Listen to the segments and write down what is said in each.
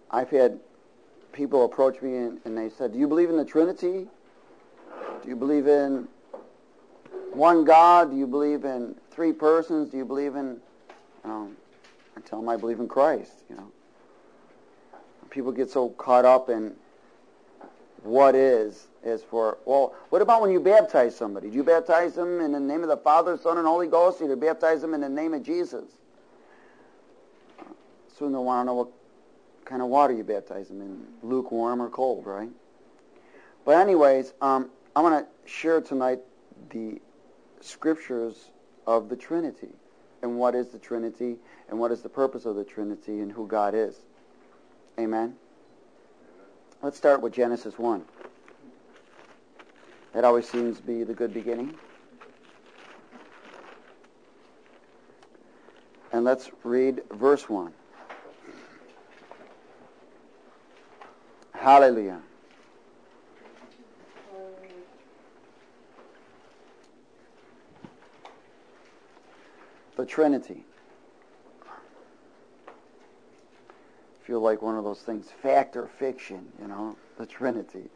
I've had people approach me and they said, do you believe in the Trinity? Do you believe in one God? Do you believe in three persons? Do you believe in... I tell them I believe in Christ, People get so caught up in what is for... Well, what about when you baptize somebody? Do you baptize them in the name of the Father, Son, and Holy Ghost? Or do you baptize them in the name of Jesus? Soon they'll want to know what kind of water you baptize them in, lukewarm or cold, right? But anyways, I want to share tonight the scriptures of the Trinity, and what is the Trinity, and what is the purpose of the Trinity, and who God is. Amen? Let's start with Genesis 1. That always seems to be the good beginning. And let's read verse 1. Hallelujah. The Trinity. Feel like one of those things, fact or fiction, the Trinity.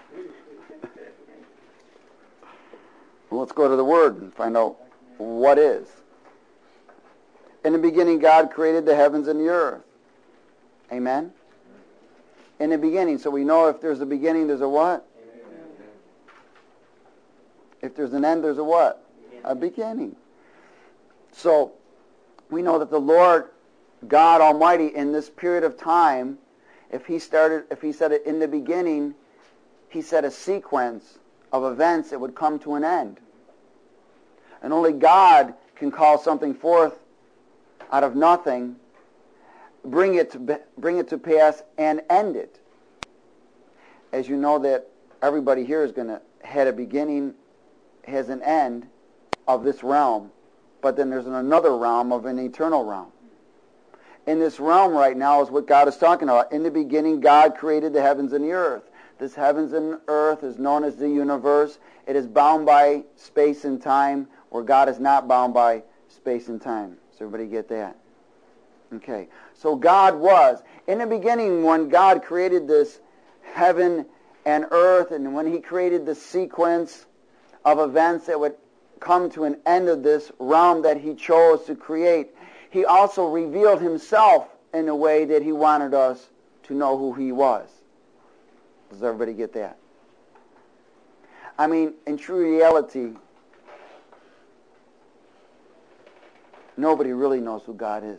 Well, let's go to the Word and find out what is. In the beginning, God created the heavens and the earth. Amen? In the beginning. So we know if there's a beginning, there's a what? Amen. If there's an end, there's a what? A beginning. So we know that the Lord God Almighty, in this period of time, if He said it in the beginning, He said a sequence of events that would come to an end. And only God can call something forth out of nothing, bring it to pass, and end it. As you know, that everybody here is going to had a beginning, has an end of this realm, but then there's another realm of an eternal realm. In this realm right now is what God is talking about. In the beginning, God created the heavens and the earth. This heavens and earth is known as the universe. It is bound by space and time, where God is not bound by space and time. Does everybody get that? Okay. So God was. In the beginning, when God created this heaven and earth, and when He created the sequence of events that would come to an end of this realm that He chose to create, He also revealed Himself in a way that He wanted us to know who He was. Does everybody get that? I mean, in true reality, nobody really knows who God is.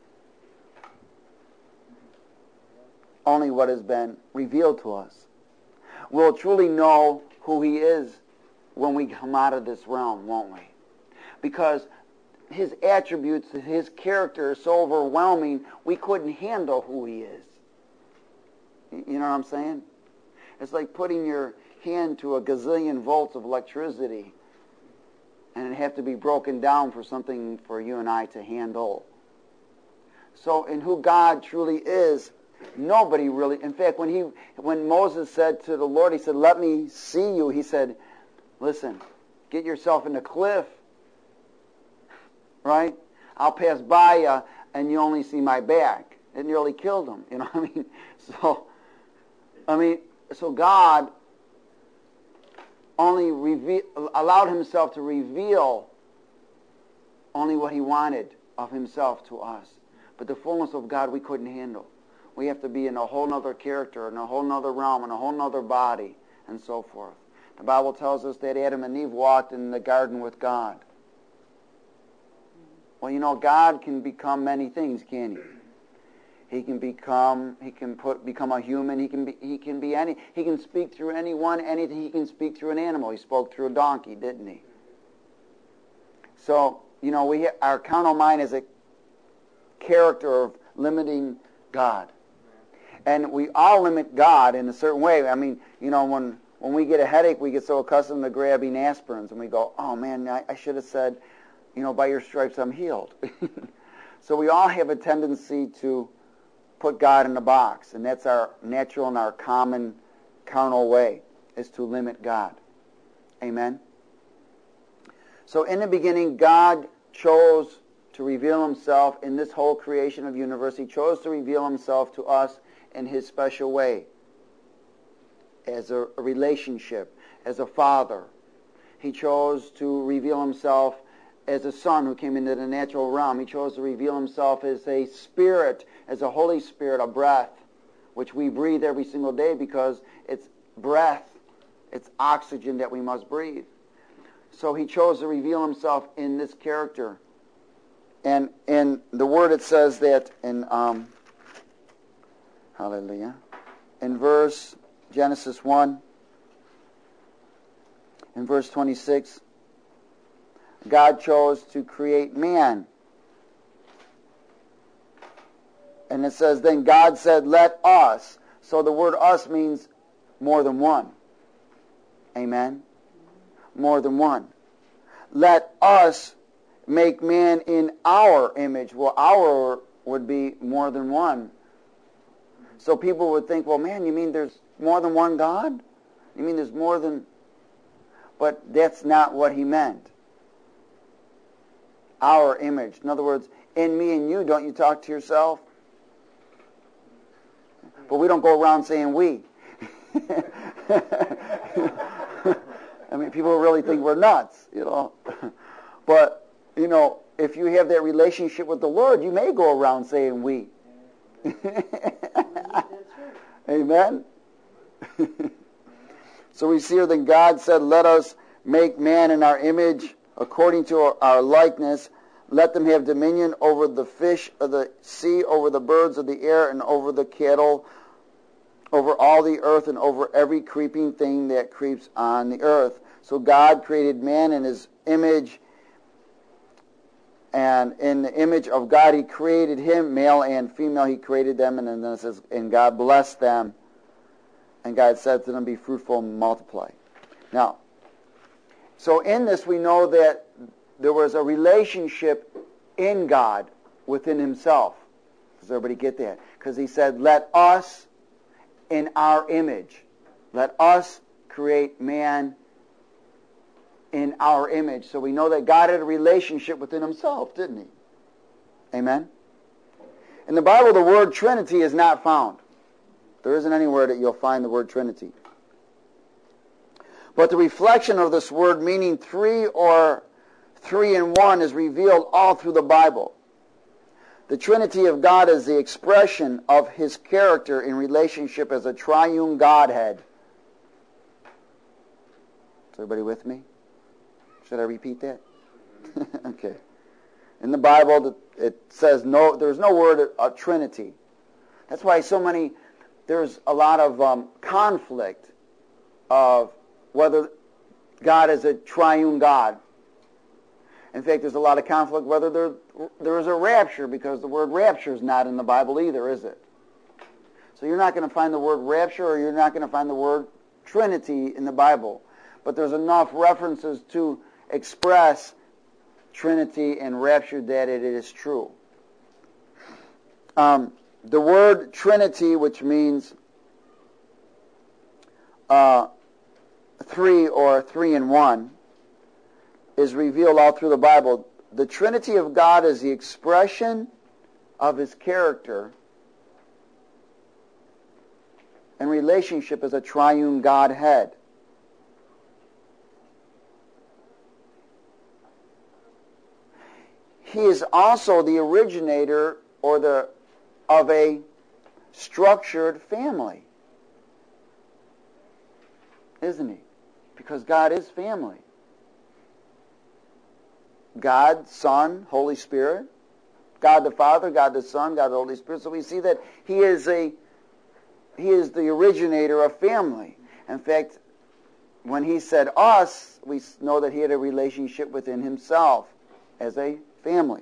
Only what has been revealed to us. We'll truly know who He is when we come out of this realm, won't we? Because His attributes, His character is so overwhelming, we couldn't handle who He is. You know what I'm saying? It's like putting your hand to a gazillion volts of electricity, and it have to be broken down for something for you and I to handle. So in who God truly is, nobody really... In fact, when Moses said to the Lord, he said, let me see you, he said, listen, get yourself in the cliff, right? I'll pass by you, and you only see my back. It nearly killed him, you know what I mean? So God only allowed Himself to reveal only what He wanted of Himself to us. But the fullness of God we couldn't handle. We have to be in a whole other character, in a whole other realm, in a whole other body, and so forth. The Bible tells us that Adam and Eve walked in the garden with God. Well, God can become many things, can't He? He can become a human. He can speak through anyone, anything. He can speak through an animal. He spoke through a donkey, didn't He? So, our carnal mind is a character of limiting God. And we all limit God in a certain way. I mean, when we get a headache, we get so accustomed to grabbing aspirins, and we go, oh man, I should have said, by your stripes I'm healed. So we all have a tendency to put God in a box, and that's our natural and our common carnal way, is to limit God. Amen? So in the beginning, God chose to reveal himself in this whole creation of universe. He chose to reveal himself to us in his special way, as a relationship, as a father. He chose to reveal himself as a son who came into the natural realm. He chose to reveal himself as a spirit, as a Holy Spirit, a breath, which we breathe every single day because it's breath, it's oxygen that we must breathe. So he chose to reveal himself in this character. And in the word it says that in, hallelujah, in Genesis 1, in verse 26, God chose to create man. And it says, then God said, let us. So the word us means more than one. Amen? More than one. Let us make man in our image. Well, our would be more than one. So people would think, well, man, you mean there's more than one God? You mean there's more than... But that's not what he meant. Our image. In other words, in me and you, don't you talk to yourself? But we don't go around saying we. I mean, people really think we're nuts, you know. But, you know, if you have that relationship with the Lord, you may go around saying we. Amen? So we see here that God said, let us make man in our image, according to our likeness. Let them have dominion over the fish of the sea, over the birds of the air, and over the cattle, over all the earth, and over every creeping thing that creeps on the earth. So God created man in his image, and in the image of God he created him, male and female he created them, and then it says, and God blessed them, and God said to them, be fruitful and multiply. Now, so in this we know that there was a relationship in God within himself. Does everybody get that? Because he said, let us in our image. Let us create man in our image. So we know that God had a relationship within himself, didn't he? Amen? In the Bible, the word Trinity is not found. There isn't anywhere that you'll find the word Trinity. But the reflection of this word, meaning three or three in one, is revealed all through the Bible. The Trinity of God is the expression of his character in relationship as a triune Godhead. Is everybody with me? Should I repeat that? Okay. In the Bible, it says there's no word of Trinity. That's why there's a lot of conflict of whether God is a triune God. In fact, there's a lot of conflict whether there is a rapture, because the word rapture is not in the Bible either, is it? So you're not going to find the word rapture, or you're not going to find the word Trinity in the Bible. But there's enough references to express Trinity and rapture that it is true. The word Trinity, which means three or three in one, is revealed all through the Bible. The Trinity of God is the expression of his character and relationship as a triune Godhead. He is also the originator of a structured family, isn't he? Because God is family. God, Son, Holy Spirit. God the Father, God the Son, God the Holy Spirit. So we see that he is the originator of family. In fact, when he said us, we know that he had a relationship within himself as a family.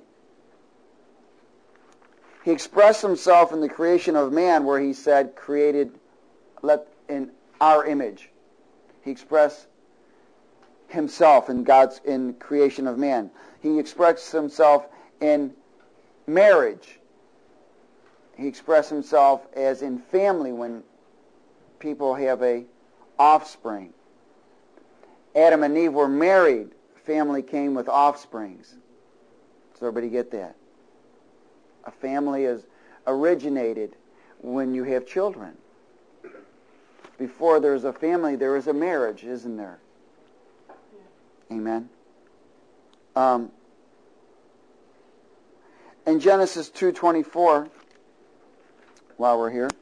He expressed himself in the creation of man, where he said, created in our image. He expressed himself in creation of man. He expressed himself in marriage. He expressed himself as in family, when people have a offspring. Adam and Eve were married. Family came with offsprings. Does Does everybody get that? A family is originated when you have children. Before there's a family, there is a marriage, isn't there? Amen. In Genesis 2:24, while we're here,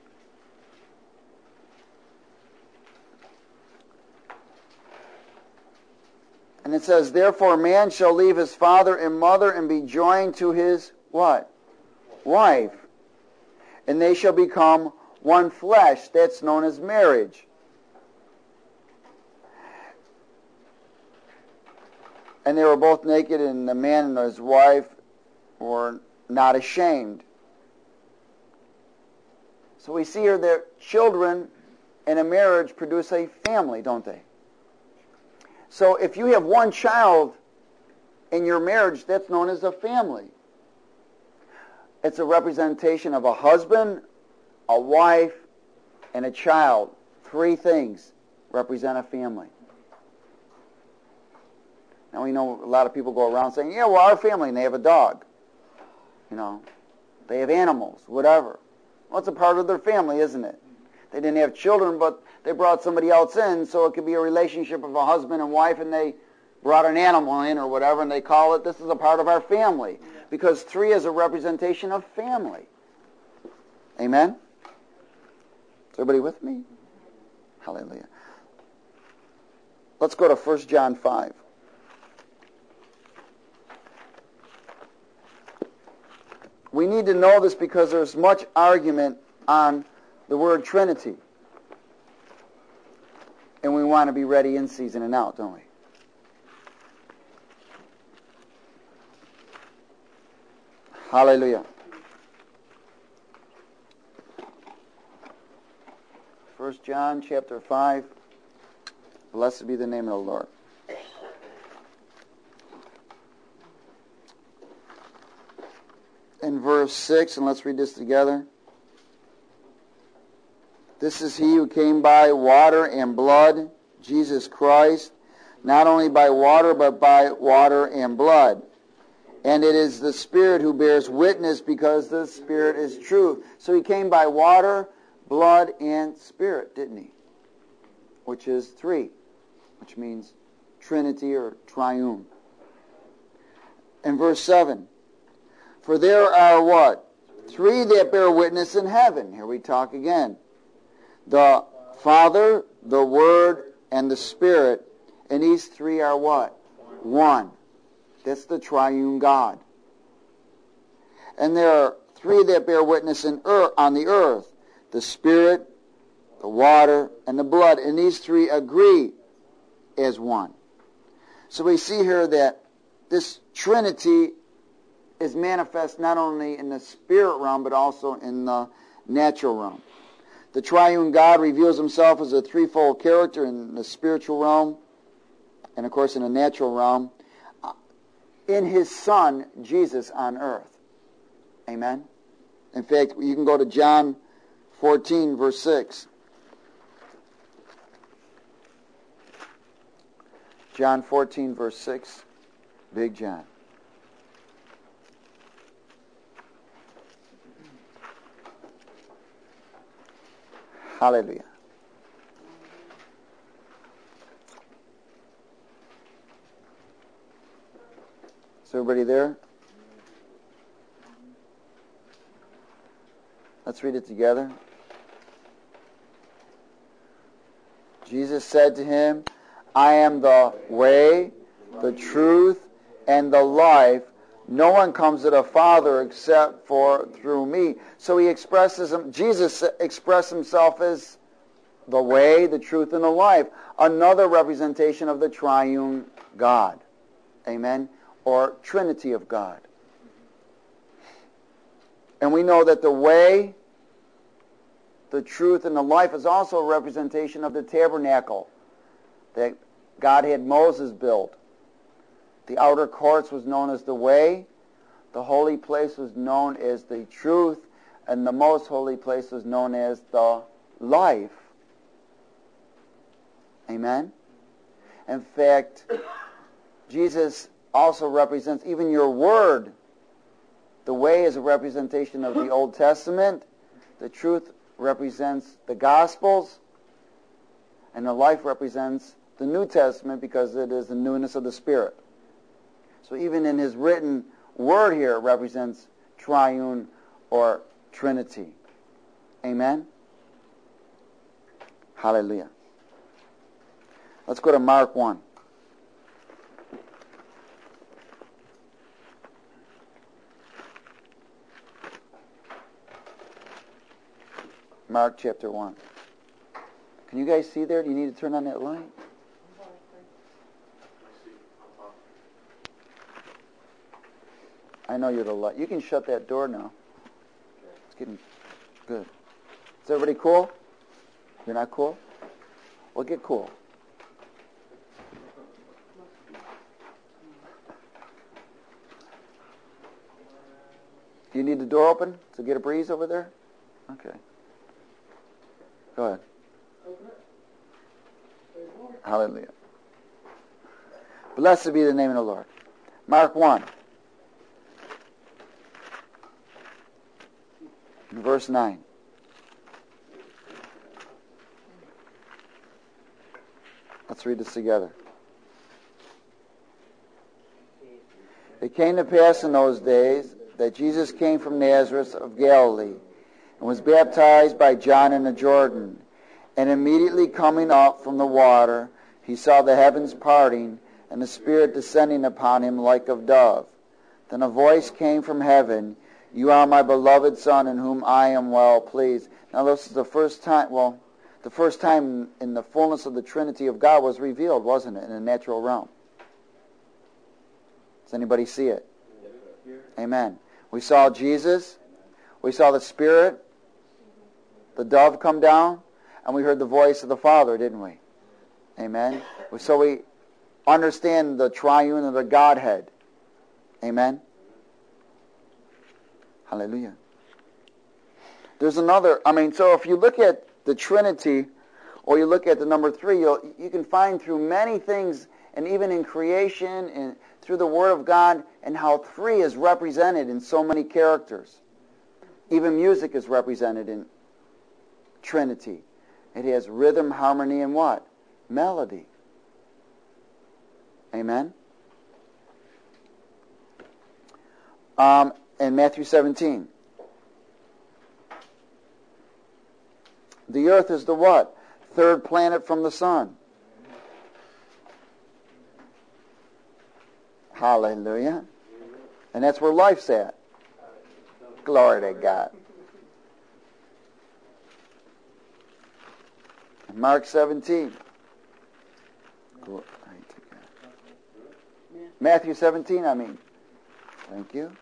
and it says, therefore man shall leave his father and mother and be joined to his what? Wife. And they shall become one flesh. That's known as marriage. And they were both naked, and the man and his wife were not ashamed. So we see here that children in a marriage produce a family, don't they? So if you have one child in your marriage, that's known as a family. It's a representation of a husband, a wife, and a child. 3 things represent a family. Now we know a lot of people go around saying, yeah, well, our family, and they have a dog. You know, they have animals, whatever. Well, it's a part of their family, isn't it? They didn't have children, but they brought somebody else in, so it could be a relationship of a husband and wife, and they brought an animal in or whatever, and they call it, this is a part of our family. Because 3 is a representation of family. Amen? Is everybody with me? Hallelujah. Let's go to 1 John 5. We need to know this because there's much argument on the word Trinity. And we want to be ready in season and out, don't we? Hallelujah. 1 John chapter 5. Blessed be the name of the Lord. In verse 6, and let's read this together. This is he who came by water and blood, Jesus Christ, not only by water, but by water and blood. And it is the Spirit who bears witness, because the Spirit is truth. So he came by water, blood, and Spirit, didn't he? Which is 3, which means Trinity or triune. In verse 7, for there are what? 3 that bear witness in heaven. Here we talk again. The Father, the Word, and the Spirit. And these 3 are what? 1. That's the triune God. And there are 3 that bear witness on the earth. The Spirit, the water, and the blood. And these 3 agree as 1. So we see here that this Trinity is manifest not only in the spirit realm, but also in the natural realm. The triune God reveals himself as a threefold character in the spiritual realm, and of course in the natural realm, in his Son, Jesus, on earth. Amen? In fact, you can go to John 14, verse 6. John 14, verse 6. Big John. Hallelujah. Is everybody there? Let's read it together. Jesus said to him, I am the way, the truth, and the life. No one comes to the Father except for through me. So Jesus expressed himself as the way, the truth, and the life. Another representation of the triune God. Amen? Or Trinity of God. And we know that the way, the truth, and the life is also a representation of the tabernacle that God had Moses build. The outer courts was known as the way, the holy place was known as the truth, and the most holy place was known as the life. Amen? In fact, Jesus also represents even your word. The way is a representation of the Old Testament. The truth represents the Gospels. And the life represents the New Testament because it is the newness of the Spirit. So even in his written word here, it represents triune or Trinity. Amen? Hallelujah. Let's go to Mark 1. Mark chapter 1. Can you guys see there? Do you need to turn on that light? I know you're the light. You can shut that door now. It's getting good. Is everybody cool? You're not cool? Well, get cool. Do you need the door open to get a breeze over there? Okay. Go ahead. Hallelujah. Blessed be the name of the Lord. Mark 1. Verse 9. Let's read this together. It came to pass in those days that Jesus came from Nazareth of Galilee and was baptized by John in the Jordan. And immediately coming up from the water, he saw the heavens parting and the Spirit descending upon him like a dove. Then a voice came from heaven, "You are my beloved Son, in whom I am well pleased." Now this is the first time, the first time in the fullness of the Trinity of God was revealed, wasn't it, in the natural realm? Does anybody see it? Amen. We saw Jesus, we saw the Spirit, the dove come down, and we heard the voice of the Father, didn't we? Amen. So we understand the triune of the Godhead. Amen. Hallelujah. There's another, so if you look at the Trinity, or you look at the number 3, you can find through many things, and even in creation, and through the Word of God, and how 3 is represented in so many characters. Even music is represented in Trinity. It has rhythm, harmony, and what? Melody. Amen? In Matthew 17. The earth is the what? 3rd planet from the sun. Hallelujah. And that's where life's at. Glory to God. Mark 17. Matthew 17, Thank you.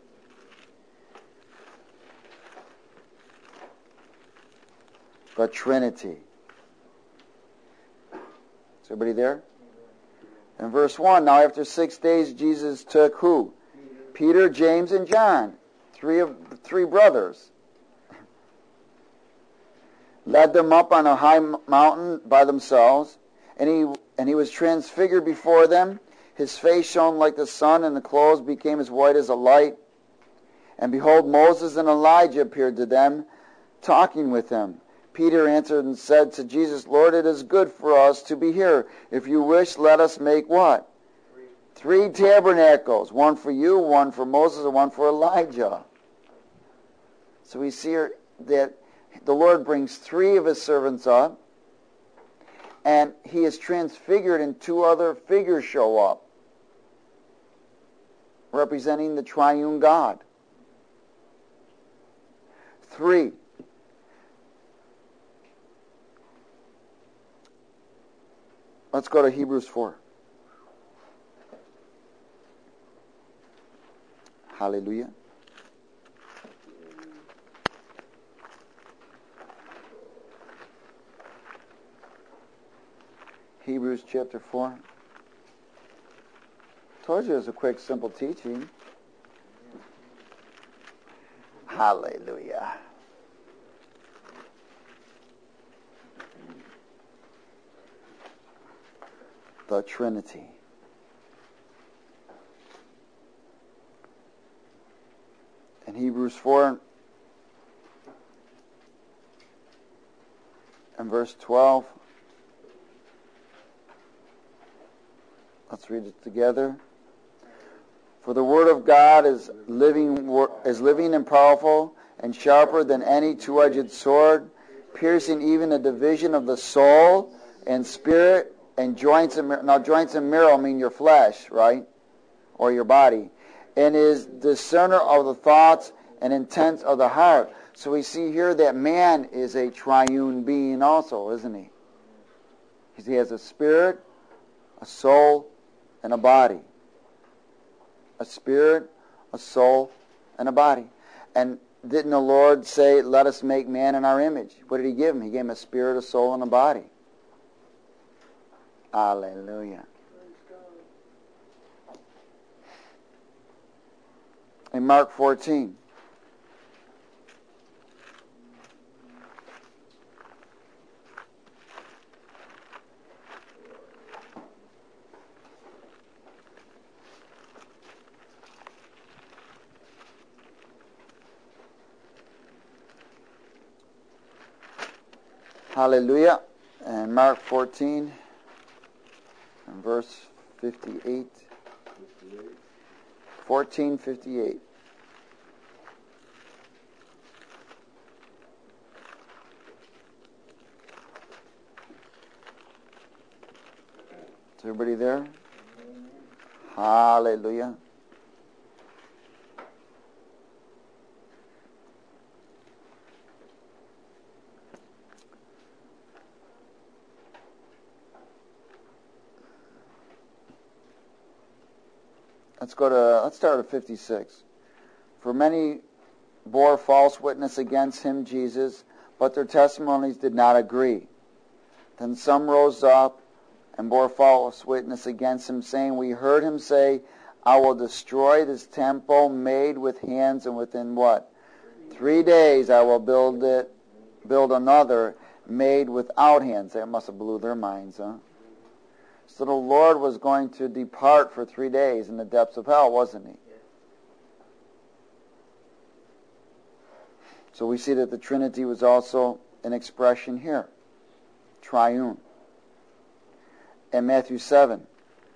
The Trinity. Is everybody there? In verse 1, now after 6 days Jesus took who? Peter, James, and John, three brothers. Led them up on a high mountain by themselves, and he was transfigured before them. His face shone like the sun, and the clothes became as white as a light. And behold, Moses and Elijah appeared to them, talking with them. Peter answered and said to Jesus, "Lord, it is good for us to be here. If you wish, let us make" what? 3 tabernacles. One for you, one for Moses, and one for Elijah. So we see here that the Lord brings 3 of his servants up, and he is transfigured, and 2 other figures show up, representing the triune God. 3. Let's go to Hebrews 4. Hallelujah. Hebrews chapter 4. Told you it was a quick, simple teaching. Hallelujah. The Trinity. Hebrews 4 and verse 12. Let's read it together. For the word of God is living and powerful and sharper than any two-edged sword, piercing even the division of the soul and spirit and joints and marrow. Now, joints and marrow mean your flesh, right? Or your body. And is discerner of the thoughts and intents of the heart. So we see here that man is a triune being also, isn't he? He has a spirit, a soul, and a body. A spirit, a soul, and a body. And didn't the Lord say, let us make man in our image? What did he give him? He gave him a spirit, a soul, and a body. Hallelujah. In Mark 14. Hallelujah. And Mark 14 and verse 58. 14:58. Is everybody there? Hallelujah. Let's start at 56. For many bore false witness against him, Jesus, but their testimonies did not agree. Then some rose up and bore false witness against him, saying, we heard him say, I will destroy this temple made with hands, and within what? 3 days I will build another made without hands. That must have blew their minds, huh? So the Lord was going to depart for 3 days in the depths of hell, wasn't he? So we see that the Trinity was also an expression here. Triune. In Matthew 7.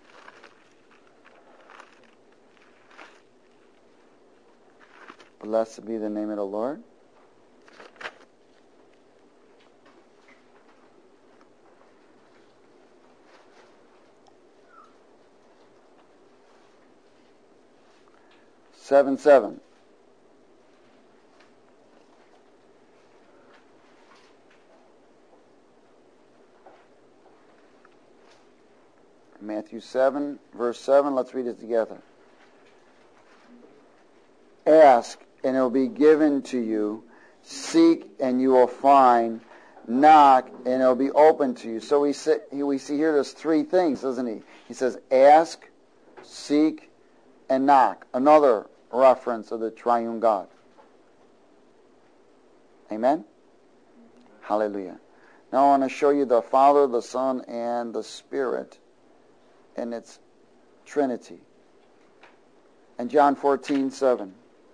Blessed be the name of the Lord. Seven. Matthew 7, verse 7. Let's read it together. Ask, and it will be given to you. Seek, and you will find. Knock, and it will be open to you. So we see here there's three things, doesn't he? He says, ask, seek, and knock. Another reference of the triune God. Amen? Hallelujah. Now I want to show you the Father, the Son, and the Spirit in its Trinity. And John 14:7.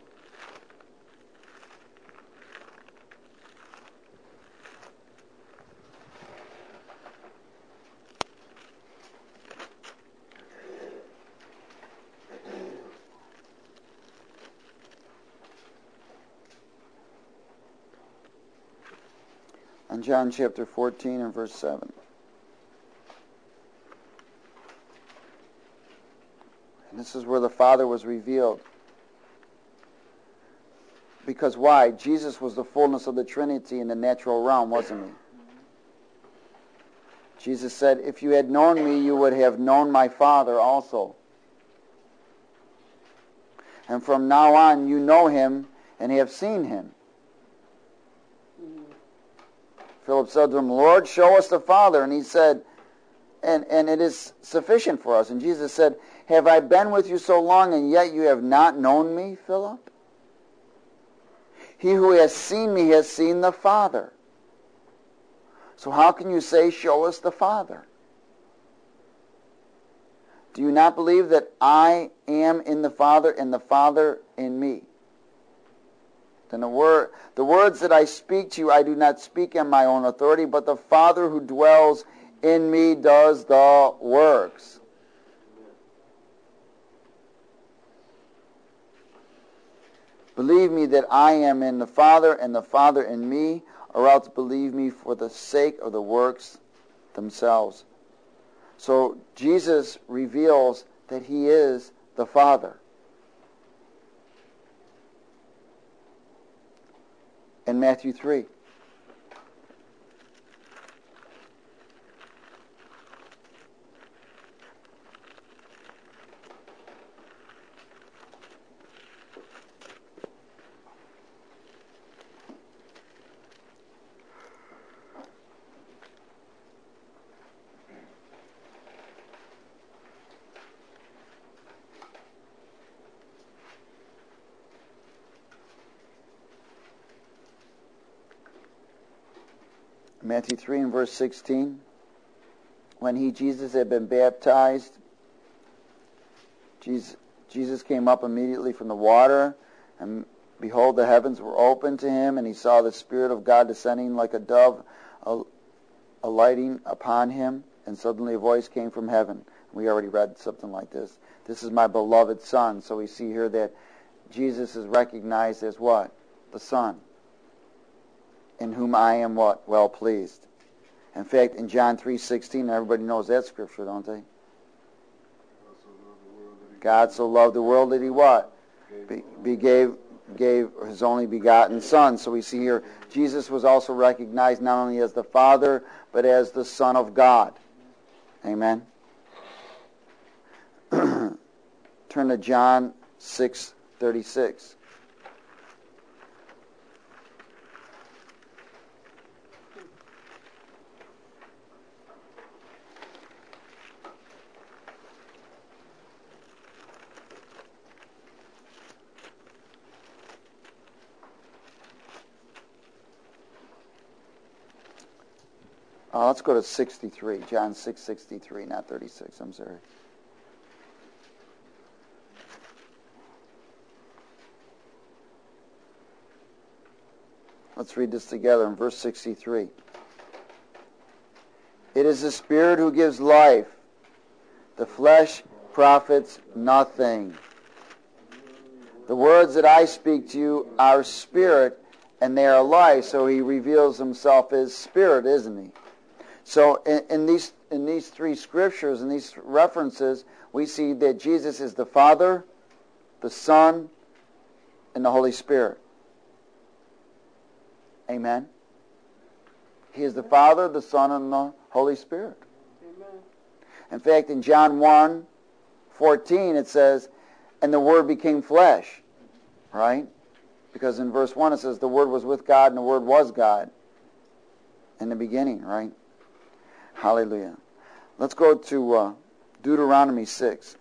And John chapter 14 and verse 7. And this is where the Father was revealed. Because why? Jesus was the fullness of the Trinity in the natural realm, wasn't he? Jesus said, if you had known me, you would have known my Father also. And from now on, you know him and have seen him. Philip said to him, Lord, show us the Father. And he said, and it is sufficient for us. And Jesus said, have I been with you so long, and yet you have not known me, Philip? He who has seen me has seen the Father. So how can you say, show us the Father? Do you not believe that I am in the Father and the Father in me? And the words that I speak to you, I do not speak on my own authority, but the Father who dwells in me does the works. Believe me that I am in the Father and the Father in me, or else believe me for the sake of the works themselves. So Jesus reveals that he is the Father. In Matthew 3. Matthew 3 and verse 16. When Jesus, had been baptized, Jesus came up immediately from the water, and behold, the heavens were opened to him, and he saw the Spirit of God descending like a dove, alighting upon him, and suddenly a voice came from heaven. We already read something like this. This is my beloved Son. So we see here that Jesus is recognized as what? The Son. In whom I am what? Well pleased. In fact, in John 3:16, everybody knows that scripture, don't they? God so loved the world that he what? Gave his only begotten Son. So we see here, Jesus was also recognized not only as the Father, but as the Son of God. Amen. Turn to John 6:36. Let's go to 63, John 6:63, not 36, I'm sorry. Let's read this together in verse 63. It is the Spirit who gives life. The flesh profits nothing. The words that I speak to you are spirit, and they are life. So he reveals himself as spirit, isn't he? So in these three scriptures, in these references, we see that Jesus is the Father, the Son, and the Holy Spirit. Amen. He is the Father, the Son, and the Holy Spirit. Amen. In fact, in John 1:14, it says, and the Word became flesh. Right? Because in verse 1 it says, the Word was with God, and the Word was God in the beginning, right? Hallelujah. Let's go to Deuteronomy 6.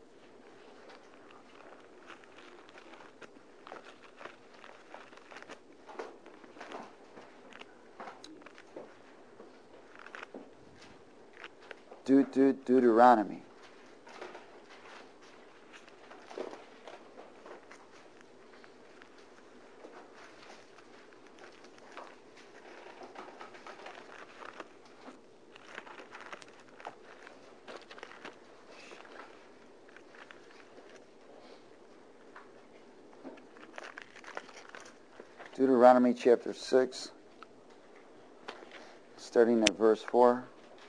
Deuteronomy. Deuteronomy chapter 6, starting at verse 4.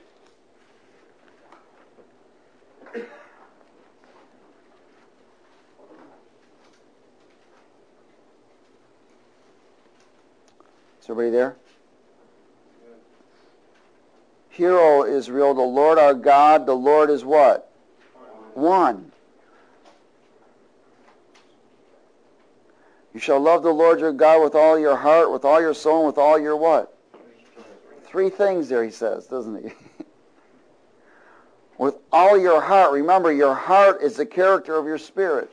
Is everybody there? Hear, O Israel, the Lord our God, the Lord is what? One. You shall love the Lord your God with all your heart, with all your soul, and with all your what? Three things there he says, doesn't he? With all your heart. Remember, your heart is the character of your spirit.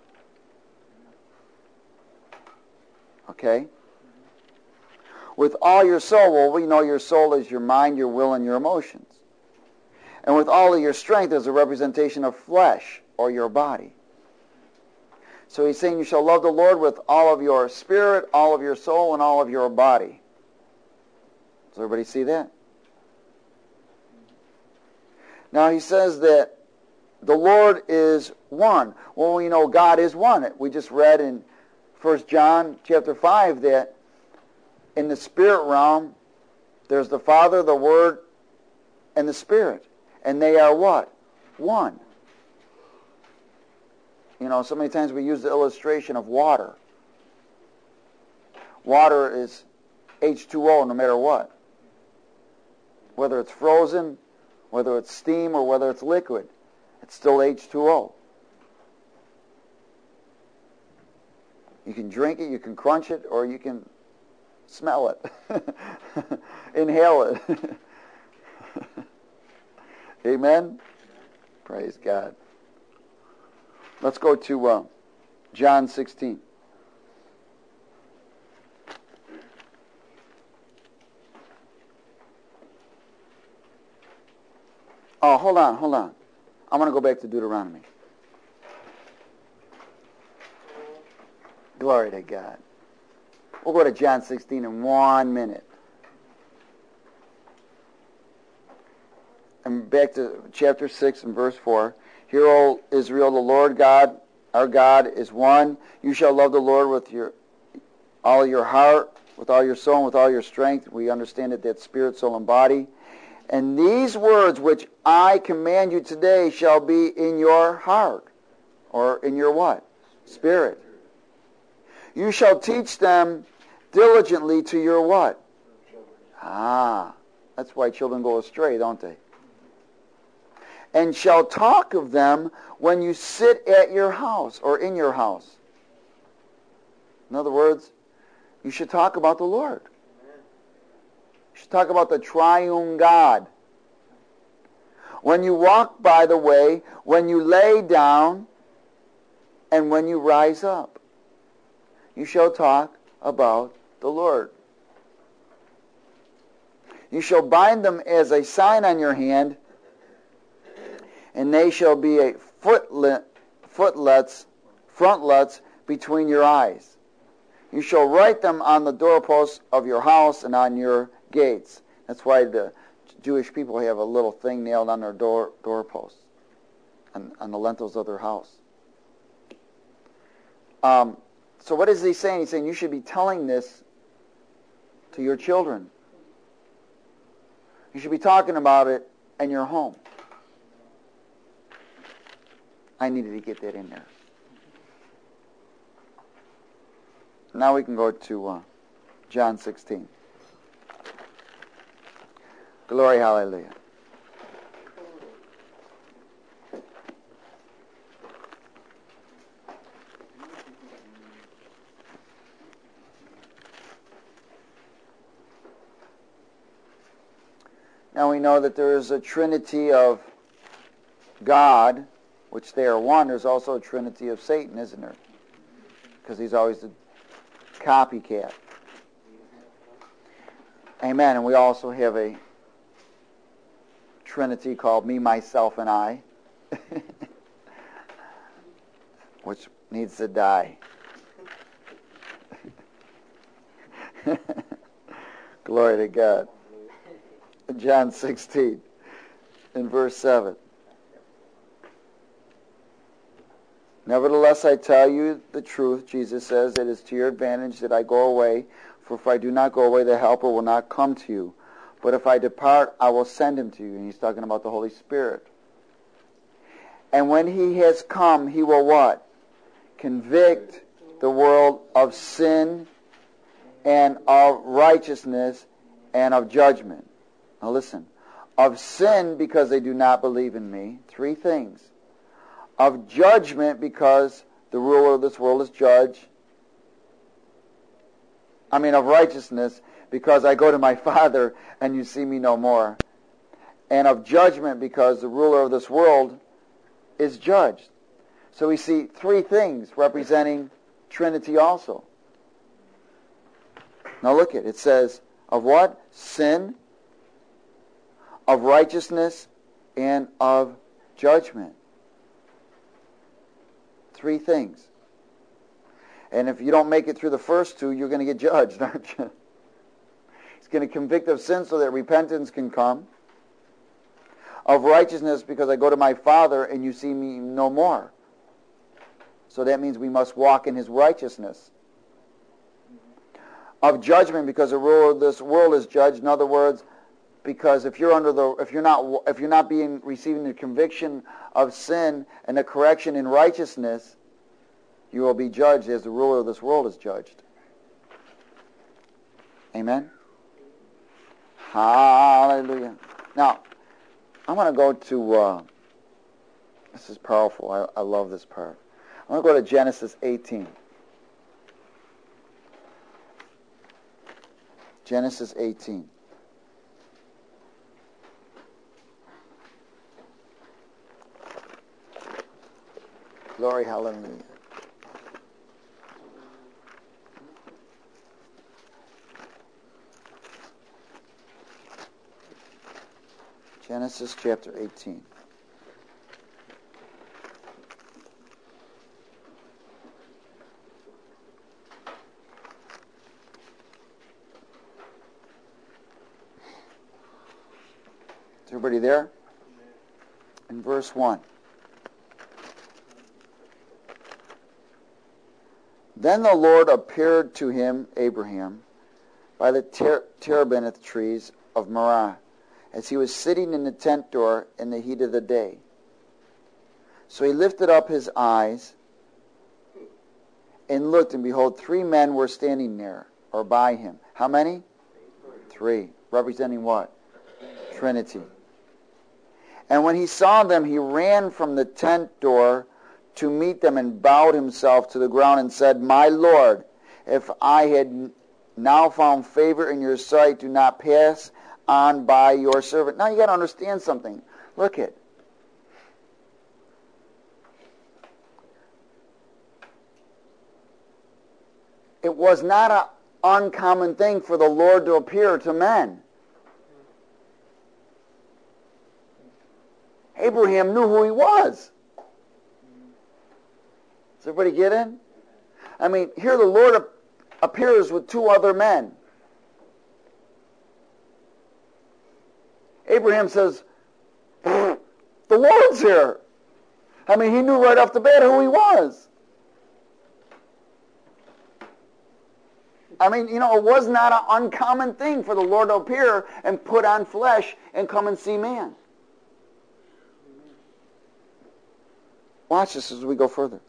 Okay? With all your soul, well, we know your soul is your mind, your will, and your emotions. And with all of your strength is a representation of flesh or your body. So he's saying you shall love the Lord with all of your spirit, all of your soul, and all of your body. Does everybody see that? Now he says that the Lord is one. Well, we know God is one. We just read in 1 John chapter 5 that in the spirit realm, there's the Father, the Word, and the Spirit. And they are what? One. You know, so many times we use the illustration of water. Water is H2O no matter what. Whether it's frozen, whether it's steam, or whether it's liquid, it's still H2O. You can drink it, you can crunch it, or you can smell it. Inhale it. Amen? Praise God. Let's go to John 16. Oh, hold on. I'm going to go back to Deuteronomy. Glory to God. We'll go to John 16 in 1 minute. And back to chapter 6 and verse 4. Hear, O Israel, the Lord God, our God, is one. You shall love the Lord with all your heart, with all your soul, and with all your strength. We understand that that's spirit, soul, and body. And these words which I command you today shall be in your heart. Or in your what? Spirit. You shall teach them diligently to your what? That's why children go astray, don't they? And shall talk of them when you sit at your house or in your house. In other words, you should talk about the Lord. You should talk about the triune God. When you walk by the way, when you lay down, and when you rise up, you shall talk about the Lord. You shall bind them as a sign on your hand, and they shall be a frontlets between your eyes. You shall write them on the doorposts of your house and on your gates. That's why the Jewish people have a little thing nailed on their doorposts, on the lintels of their house. So what is he saying? He's saying you should be telling this to your children. You should be talking about it in your home. I needed to get that in there. Now we can go to John 16. Glory, hallelujah. Now we know that there is a trinity of God, which they are one. There's also a trinity of Satan, isn't there? Because he's always the copycat. Amen. And we also have a trinity called me, myself, and I, which needs to die. Glory to God. John 16, in verse 7. Nevertheless, I tell you the truth, Jesus says, it is to your advantage that I go away, for if I do not go away, the Helper will not come to you. But if I depart, I will send him to you. And he's talking about the Holy Spirit. And when he has come, he will what? Convict the world of sin and of righteousness and of judgment. Now listen. Of sin, because they do not believe in me. 3 things. Of judgment, because the ruler of this world is judged. Of righteousness, because I go to my Father and you see me no more. And of judgment, because the ruler of this world is judged. So we see 3 things representing Trinity also. Now look at it. It says, of what? Sin, of righteousness, and of judgment. 3 things. And if you don't make it through the first two, you're going to get judged, aren't you? He's going to convict of sin so that repentance can come. Of righteousness, because I go to my Father and you see me no more. So that means we must walk in his righteousness. Of judgment, because the ruler of this world is judged. In other words, because if you're not receiving the conviction of sin and the correction in righteousness, you will be judged as the ruler of this world is judged. Amen? Hallelujah. Now, I'm going to go to, this is powerful. I love this part. I'm going to go to Genesis 18. Genesis 18. Glory, hallelujah. Genesis chapter 18. Is everybody there? In verse 1. Then the Lord appeared to him, Abraham, by the terebinth trees of Moreh, as he was sitting in the tent door in the heat of the day. So he lifted up his eyes and looked, and behold, 3 men were standing there, or by him. How many? 3. Representing what? Trinity. And when he saw them, he ran from the tent door to meet them and bowed himself to the ground and said, My Lord, if I had now found favor in your sight, do not pass on by your servant. Now you got to understand something. Look it. It was not an uncommon thing for the Lord to appear to men. Abraham knew who he was. Does everybody get in? I mean, here the Lord appears with 2 other men. Abraham says, the Lord's here. I mean, he knew right off the bat who he was. I mean, it was not an uncommon thing for the Lord to appear and put on flesh and come and see man. Watch this as we go further.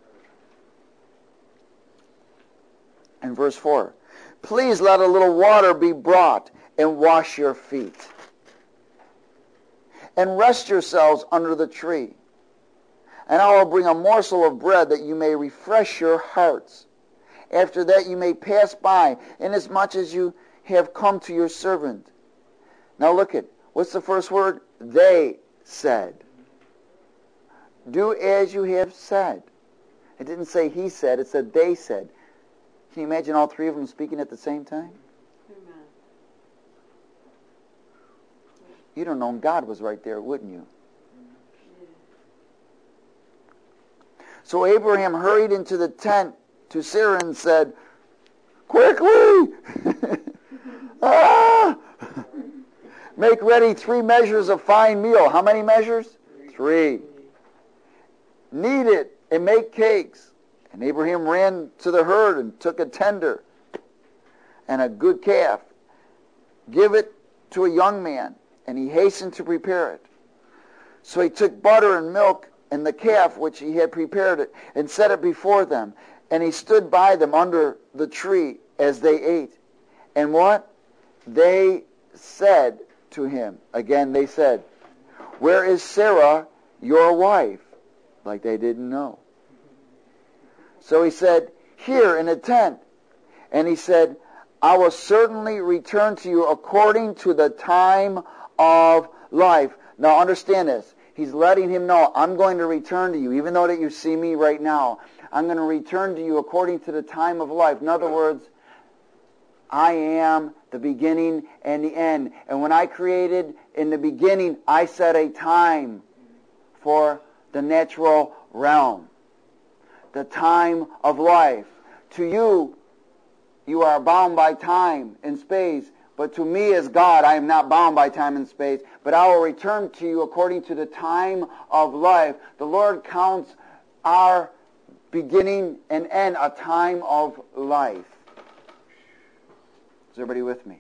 In verse 4, please let a little water be brought and wash your feet. And rest yourselves under the tree. And I will bring a morsel of bread that you may refresh your hearts. After that you may pass by, inasmuch as you have come to your servant. Now look at, what's the first word? They said. Do as you have said. It didn't say he said, it said they said. Can you imagine all 3 of them speaking at the same time? Amen. You'd have known God was right there, wouldn't you? Yeah. So Abraham hurried into the tent to Sarah and said, quickly! Make ready 3 measures of fine meal. How many measures? 3. Knead it and make cakes. And Abraham ran to the herd and took a tender and a good calf. Give it to a young man. And he hastened to prepare it. So he took butter and milk and the calf which he had prepared it and set it before them. And he stood by them under the tree as they ate. And what? They said to him, again they said, where is Sarah, your wife? Like they didn't know. So he said, here in a tent. And he said, I will certainly return to you according to the time of life. Now understand this. He's letting him know, I'm going to return to you, even though that you see me right now. I'm going to return to you according to the time of life. In other words, I am the beginning and the end. And when I created in the beginning, I set a time for the natural realm. The time of life. To you, you are bound by time and space. But to me as God, I am not bound by time and space. But I will return to you according to the time of life. The Lord counts our beginning and end a time of life. Is everybody with me?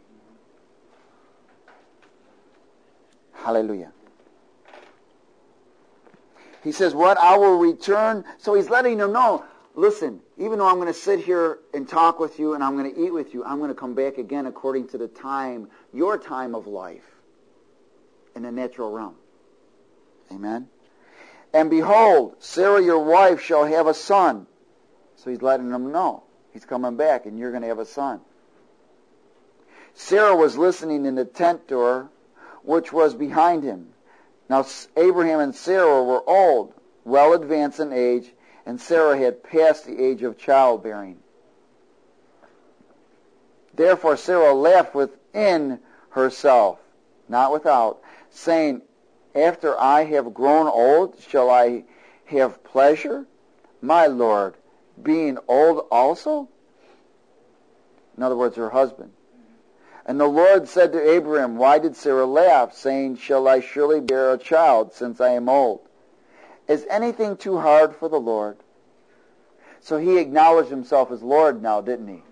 Hallelujah. He says, what? I will return. So he's letting them know, listen, even though I'm going to sit here and talk with you and I'm going to eat with you, I'm going to come back again according to the time, your time of life in the natural realm. Amen? And behold, Sarah your wife shall have a son. So he's letting them know. He's coming back and you're going to have a son. Sarah was listening in the tent door, which was behind him. Now Abraham and Sarah were old, well advanced in age, and Sarah had passed the age of childbearing. Therefore Sarah laughed within herself, not without, saying, after I have grown old, shall I have pleasure, my Lord, being old also? In other words, her husband. And the Lord said to Abraham, why did Sarah laugh, saying, shall I surely bear a child, since I am old? Is anything too hard for the Lord? So he acknowledged himself as Lord now, didn't he?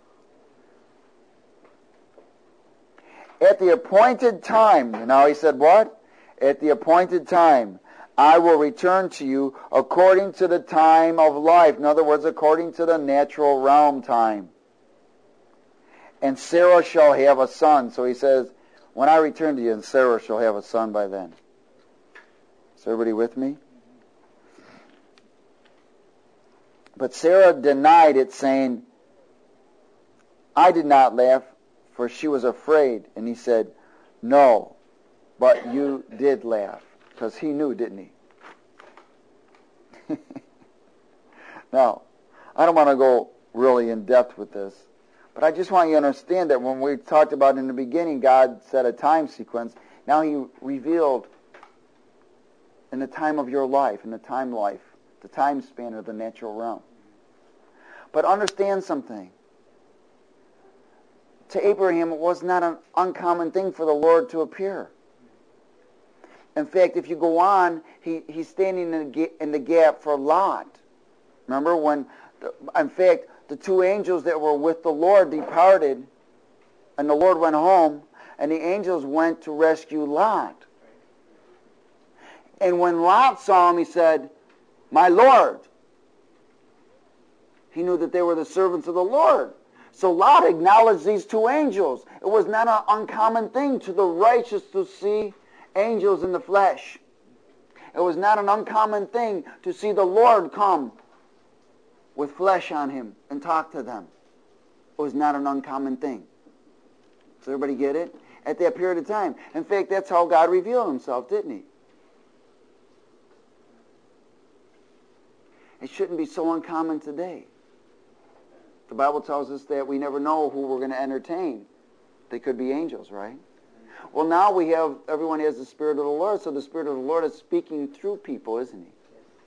At the appointed time, now he said what? At the appointed time, I will return to you according to the time of life. In other words, according to the natural realm time. And Sarah shall have a son. So he says, when I return to you, and Sarah shall have a son by then. Is everybody with me? But Sarah denied it, saying, I did not laugh, for she was afraid. And he said, no, but you did laugh. Because he knew, didn't he? Now, I don't want to go really in depth with this. But I just want you to understand that when we talked about in the beginning, God set a time sequence. Now he revealed in the time of your life, in the time life, the time span of the natural realm. But understand something. To Abraham, it was not an uncommon thing for the Lord to appear. In fact, if you go on, he's standing in the gap for Lot. Remember when, in fact, the two angels that were with the Lord departed, and the Lord went home, and the angels went to rescue Lot. And when Lot saw him, he said, my Lord. He knew that they were the servants of the Lord. So Lot acknowledged these two angels. It was not an uncommon thing to the righteous to see angels in the flesh. It was not an uncommon thing to see the Lord come with flesh on him and talk to them. It was not an uncommon thing. Does everybody get it? At that period of time. In fact, that's how God revealed himself, didn't he? It shouldn't be so uncommon today. The Bible tells us that we never know who we're going to entertain. They could be angels, right? Well, now everyone has the Spirit of the Lord, so the Spirit of the Lord is speaking through people, isn't he?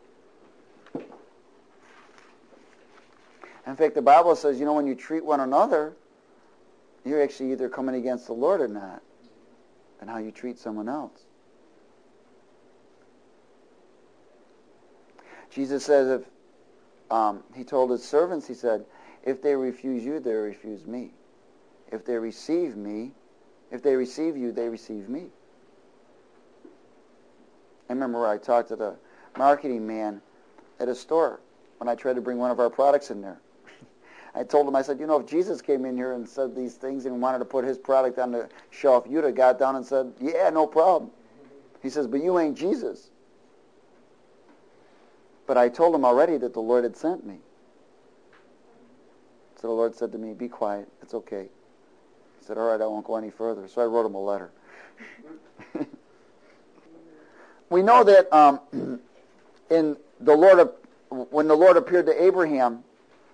In fact, the Bible says, when you treat one another, you're actually either coming against the Lord or not, and how you treat someone else. Jesus says, he told his servants, he said, if they refuse you, they refuse me. If they receive you, they receive me. I remember I talked to the marketing man at a store when I tried to bring one of our products in there. I told him, I said, if Jesus came in here and said these things and wanted to put his product on the shelf, you'd have got down and said, yeah, no problem. He says, but you ain't Jesus. But I told him already that the Lord had sent me. So the Lord said to me, be quiet, it's okay. He said, all right, I won't go any further. So I wrote him a letter. We know that when the Lord appeared to Abraham,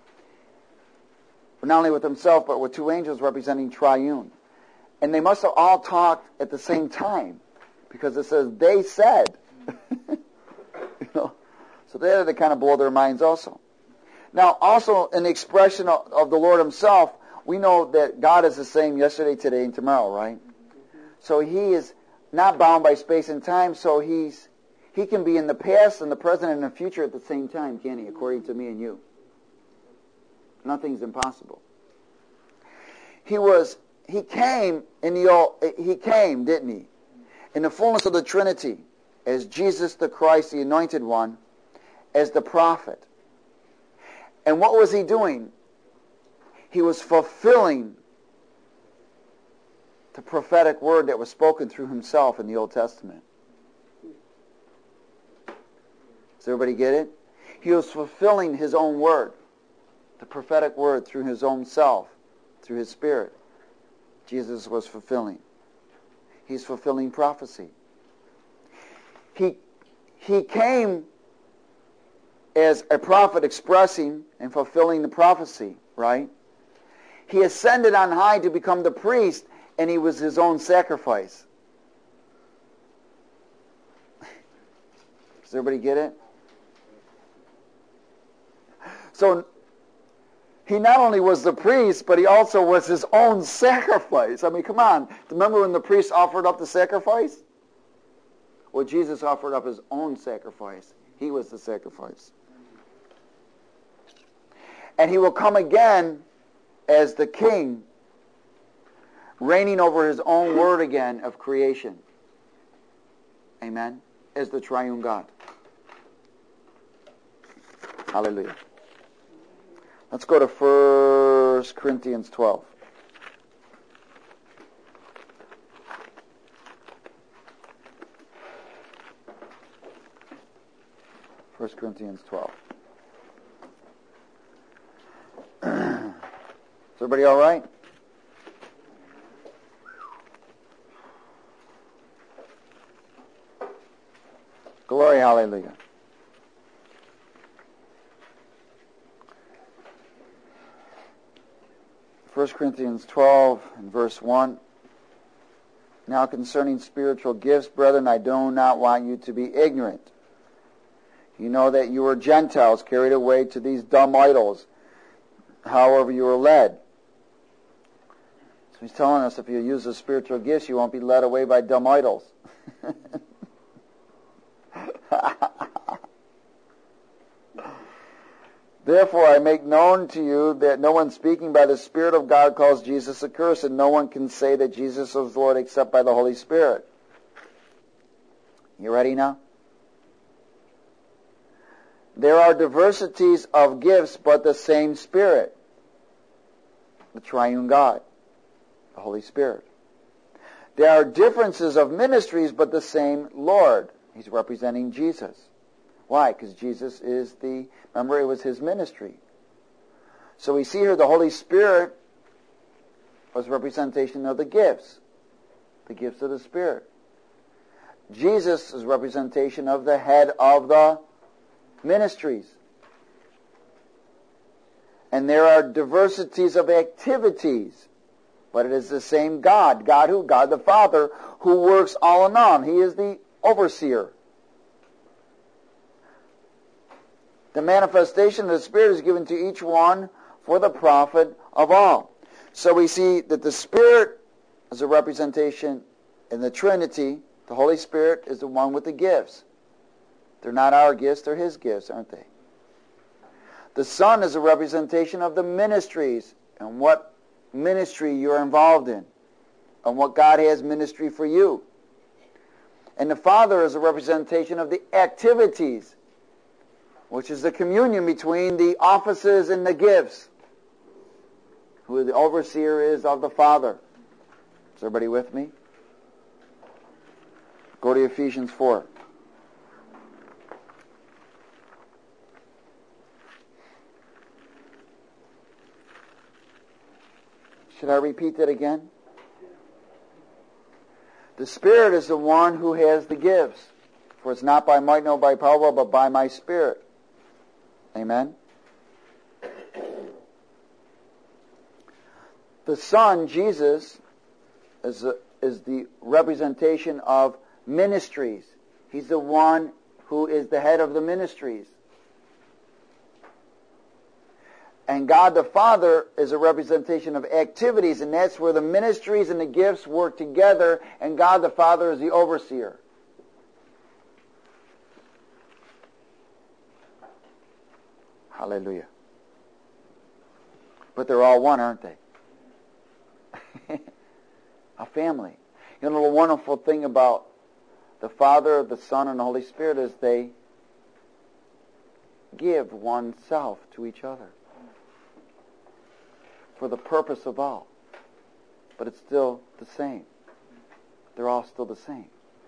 not only with himself, but with two angels representing triune. And they must have all talked at the same time, because it says, they said. So they had to kind of blow their minds also. Now, also in the expression of the Lord himself, we know that God is the same yesterday, today, and tomorrow, right? So he is not bound by space and time, so he can be in the past and the present and the future at the same time, can't he, according to me and you? Nothing's impossible. He came, didn't he? In the fullness of the Trinity, as Jesus the Christ, the Anointed One, as the prophet. And what was he doing? He was fulfilling the prophetic word that was spoken through himself in the Old Testament. Does everybody get it? He was fulfilling his own word, the prophetic word through his own self, through his Spirit. Jesus was fulfilling. He's fulfilling prophecy. He came as a prophet expressing and fulfilling the prophecy, right? He ascended on high to become the priest, and he was his own sacrifice. Does everybody get it? So he not only was the priest, but he also was his own sacrifice. I mean, come on. Remember when the priest offered up the sacrifice? Well, Jesus offered up his own sacrifice. He was the sacrifice. And he will come again as the king, reigning over his own word again of creation. Amen? As the triune God. Hallelujah. Let's go to 1 Corinthians 12. First Corinthians 12. Is everybody all right? Glory, hallelujah. First Corinthians 12 and verse 1. Now concerning spiritual gifts, brethren, I do not want you to be ignorant. You know that you were Gentiles carried away to these dumb idols, however you were led. So he's telling us if you use the spiritual gifts, you won't be led away by dumb idols. Therefore I make known to you that no one speaking by the Spirit of God calls Jesus accursed, and no one can say that Jesus is Lord except by the Holy Spirit. You ready now? There are diversities of gifts, but the same Spirit. The triune God. The Holy Spirit. There are differences of ministries, but the same Lord. He's representing Jesus. Why? Because Jesus is remember, it was his ministry. So we see here the Holy Spirit was representation of the gifts of the Spirit. Jesus is representation of the head of the ministries. And there are diversities of activities, but it is the same God. God who? God the Father, who works all in all. He is the overseer. The manifestation of the Spirit is given to each one for the profit of all. So we see that the Spirit is a representation in the Trinity. The Holy Spirit is the one with the gifts. They're not our gifts, they're his gifts, aren't they? The Son is a representation of the ministries and what ministry you're involved in and what God has ministry for you. And the Father is a representation of the activities, which is the communion between the offices and the gifts, who the overseer is of the Father. Is everybody with me? Go to Ephesians 4. Should I repeat that again? The Spirit is the one who has the gifts. For it's not by might nor by power, but by my Spirit. Amen? The Son, Jesus, is the representation of ministries. He's the one who is the head of the ministries. And God the Father is a representation of activities, and that's where the ministries and the gifts work together, and God the Father is the overseer. Hallelujah. But they're all one, aren't they? A family. You know, the wonderful thing about the Father, the Son, and the Holy Spirit is they give oneself to each other for the purpose of all. But it's still the same. They're all still the same.